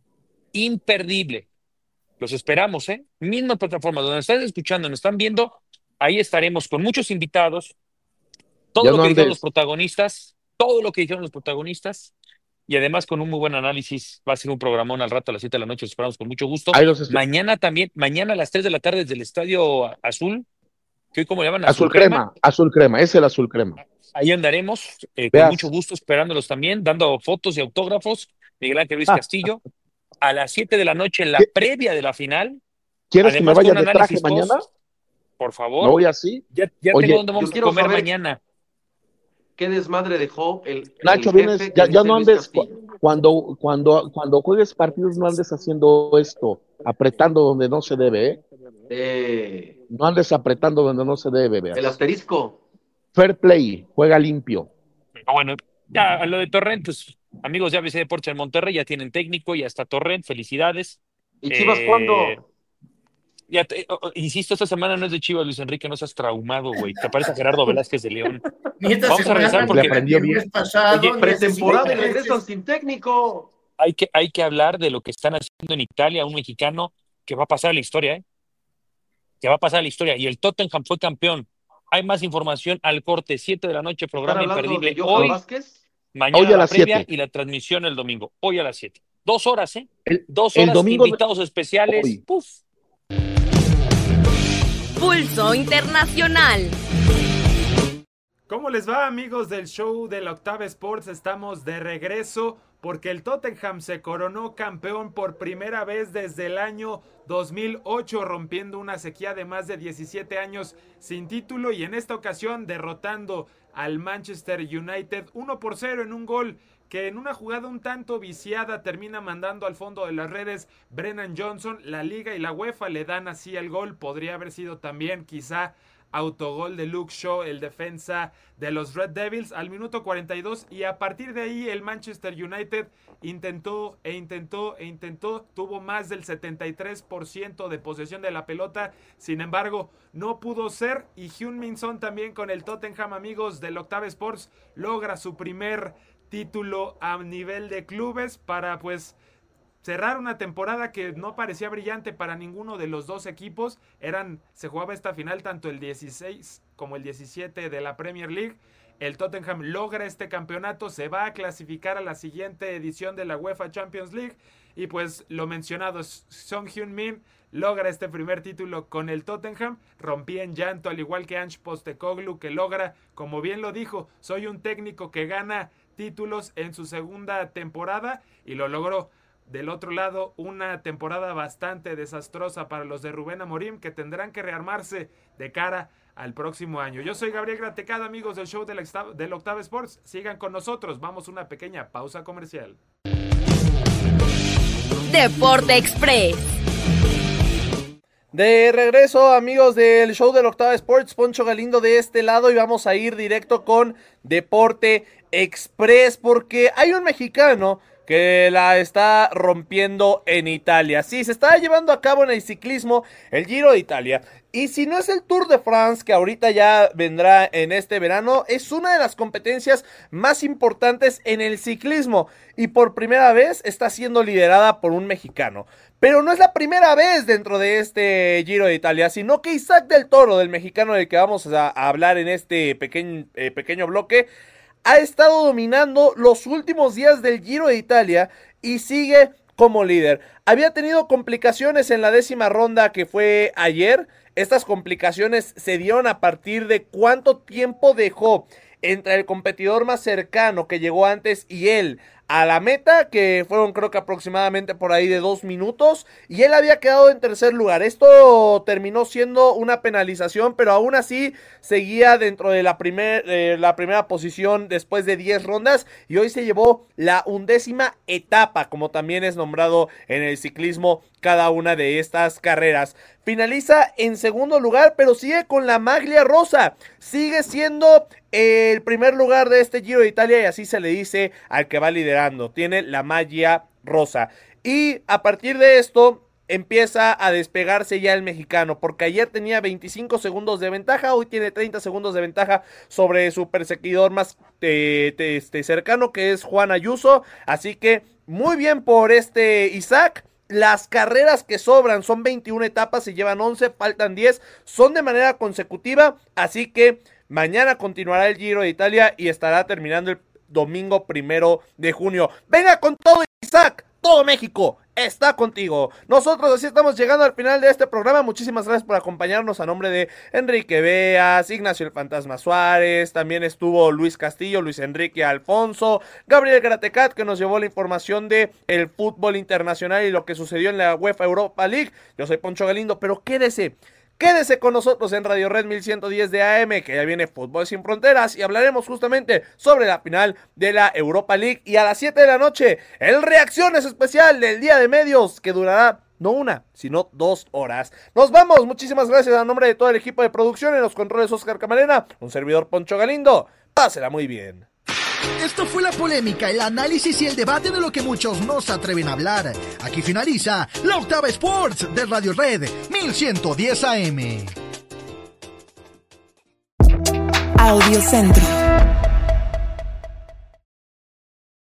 imperdible. Los esperamos, ¿eh? Misma plataforma, donde nos están escuchando, nos están viendo, ahí estaremos con muchos invitados, todo Ya lo no que dijeron andes. los protagonistas, todo lo que dijeron los protagonistas, y además con un muy buen análisis. Va a ser un programón al rato a las siete de la noche, los esperamos con mucho gusto. Ahí los espe- Mañana también, mañana a las tres de la tarde desde el Estadio Azul, que hoy como le llaman Azul crema, azul crema, es el azul crema. Ahí andaremos, eh, con Veas. mucho gusto esperándolos también, dando fotos y autógrafos. Miguel Ángel Luis Ah. Castillo, a las siete de la noche, en la ¿Qué? previa de la final. ¿Quieres que me Además, vaya con un de traje análisis mañana? post, por favor. ¿Me voy así? Ya, ya Oye, tengo dónde yo vamos a quiero comer saber- mañana. ¿Qué desmadre dejó el, Nacho, el vienes, jefe ya, que ya dice no Luis andes, cu- Castillo? cuando, cuando, cuando juegues partidos no andes haciendo esto, apretando donde no se debe, ¿eh? Eh, No andes apretando donde no se debe, veas. el asterisco. Fair play, juega limpio. Pero bueno, ya a lo de Torrent, pues amigos de A B C Deportes en Monterrey ya tienen técnico, ya está Torrent, felicidades. ¿Y Chivas Eh, cuándo? Ya te- oh, oh, insisto, esta semana no es de Chivas, Luis Enrique, no seas traumado, güey. Te parece a Gerardo Velázquez de León. Ni esta Vamos a semana, revisar ni porque Le aprendió el bien. mes pasado, Oye, ni hace Pretemporada y cinco meses. regresan sin técnico. hay que, hay que hablar de lo que están haciendo en Italia, un mexicano que va a pasar a la historia, ¿eh? Que va a pasar a la historia. Y el Tottenham fue campeón. Hay más información al corte, siete de la noche, ¿Están programa hablando imperdible. de Johan Hoy, Vázquez? mañana Hoy a la las previa siete. y la transmisión el domingo. Hoy a las siete. Dos horas, ¿eh? El, Dos el horas, domingo, invitados especiales. Hoy. Puf. Pulso Internacional. ¿Cómo les va, amigos del show de la Octava Sports? Estamos de regreso porque el Tottenham se coronó campeón por primera vez desde el año dos mil ocho, rompiendo una sequía de más de diecisiete años sin título, y en esta ocasión derrotando al Manchester United uno por cero en un gol que en una jugada un tanto viciada termina mandando al fondo de las redes Brennan Johnson. La Liga y la UEFA le dan así el gol. Podría haber sido también quizá autogol de Luke Shaw, el defensa de los Red Devils, al minuto cuarenta y dos, y a partir de ahí el Manchester United intentó e intentó e intentó, tuvo más del setenta y tres por ciento de posesión de la pelota, sin embargo no pudo ser, y Heung-min Son también con el Tottenham, amigos del Octava Sports, logra su primer título a nivel de clubes para pues cerrar una temporada que no parecía brillante para ninguno de los dos equipos. Eran, se jugaba esta final tanto el dieciséis como el diecisiete de la Premier League. El Tottenham logra este campeonato, se va a clasificar a la siguiente edición de la UEFA Champions League, y pues lo mencionado, Son Heung-min logra este primer título con el Tottenham. Rompí en llanto, al igual que Ange Postecoglou, que logra, como bien lo dijo, soy un técnico que gana títulos en su segunda temporada, y lo logró. Del otro lado, una temporada bastante desastrosa para los de Rubén Amorim, que tendrán que rearmarse de cara al próximo año. Yo soy Gabriel Gratecada, amigos del show del, del Octava Sports. Sigan con nosotros, vamos a una pequeña pausa comercial. Deporte Express. De regreso, amigos del show del Octava Sports, Poncho Galindo de este lado, y vamos a ir directo con Deporte Express, porque hay un mexicano que la está rompiendo en Italia. Sí, se está llevando a cabo en el ciclismo el Giro de Italia. Y si no es el Tour de France, que ahorita ya vendrá en este verano, es una de las competencias más importantes en el ciclismo. Y por primera vez está siendo liderada por un mexicano. Pero no es la primera vez dentro de este Giro de Italia, sino que Isaac del Toro, del mexicano del que vamos a, a hablar en este pequeño, eh, pequeño bloque, ha estado dominando los últimos días del Giro de Italia y sigue como líder. Había tenido complicaciones en la décima ronda, que fue ayer. Estas complicaciones se dieron a partir de cuánto tiempo dejó entre el competidor más cercano que llegó antes y él a la meta, que fueron creo que aproximadamente por ahí de dos minutos, y él había quedado en tercer lugar. Esto terminó siendo una penalización, pero aún así seguía dentro de la, primer, eh, la primera posición después de diez rondas, y hoy se llevó la undécima etapa, como también es nombrado en el ciclismo cada una de estas carreras. Finaliza en segundo lugar, pero sigue con la maglia rosa, sigue siendo el primer lugar de este Giro de Italia, y así se le dice al que va liderando, tiene la maglia rosa. Y a partir de esto empieza a despegarse ya el mexicano, porque ayer tenía veinticinco segundos de ventaja, hoy tiene treinta segundos de ventaja sobre su perseguidor más eh, este, cercano, que es Juan Ayuso. Así que muy bien por este Isaac. Las carreras que sobran son veintiuna etapas, se llevan once, faltan diez, son de manera consecutiva, así que mañana continuará el Giro de Italia y estará terminando el domingo primero de junio. Venga con todo, Isaac, todo México está contigo. Nosotros así estamos llegando al final de este programa. Muchísimas gracias por acompañarnos. A nombre de Enrique Beas, Ignacio el Fantasma Suárez, también estuvo Luis Castillo, Luis Enrique Alfonso, Gabriel Gratecat, que nos llevó la información de el fútbol internacional y lo que sucedió en la UEFA Europa League. Yo soy Poncho Galindo, pero quédese Quédese con nosotros en Radio Red mil ciento diez de A M, que ya viene Fútbol Sin Fronteras, y hablaremos justamente sobre la final de la Europa League. Y a las siete de la noche, el Reacciones Especial del Día de Medios, que durará no una, sino dos horas. Nos vamos, muchísimas gracias a nombre de todo el equipo de producción, en los controles Oscar Camarena, un servidor Poncho Galindo. Pásela muy bien. Esto fue la polémica, el análisis y el debate de lo que muchos no se atreven a hablar. Aquí finaliza la Octava Sports de Radio Red mil ciento diez A M. Audiocentro.